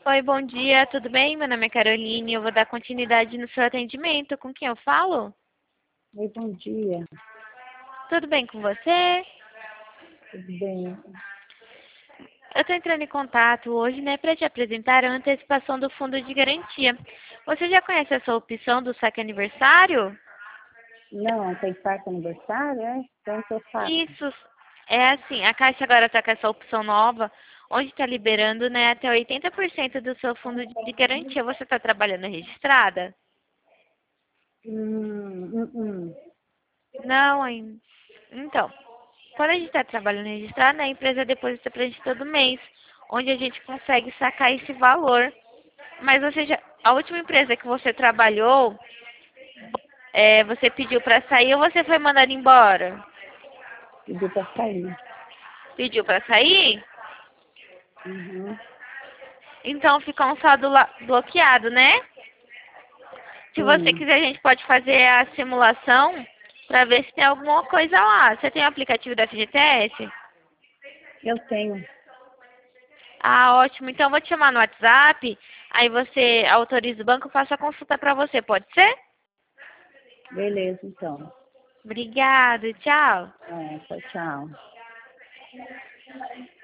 Oi, bom dia, tudo bem? Meu nome é Caroline, eu vou dar continuidade no seu atendimento. Com quem eu falo? Oi, bom dia. Tudo bem com você? Tudo bem? Eu estou entrando em contato hoje, né, para te apresentar a antecipação do fundo de garantia. Você já conhece essa opção do saque aniversário? Não, tem quarto aniversário, é? Então que eu faço. Isso é assim, a Caixa agora está com essa opção nova, onde está liberando, né, até 80% do seu fundo de garantia. Você está trabalhando registrada? Hum, hum. Não, ainda. Então, quando a gente está trabalhando registrado, né, a empresa deposita para a gente todo mês, onde a gente consegue sacar esse valor. Mas você já, a última empresa que você trabalhou, você pediu para sair ou você foi mandado embora? Pedi pra sair. Pediu para sair? Uhum. Então fica um saldo bloqueado, né? Se você Sim, quiser, a gente pode fazer a simulação para ver se tem alguma coisa lá. Você tem o aplicativo da FGTS? eu tenho. Ah, ótimo. Então eu vou te chamar no WhatsApp, aí você autoriza o banco, eu faço a consulta para você, pode ser? Beleza, então. Obrigada, tchau. Tchau, tchau.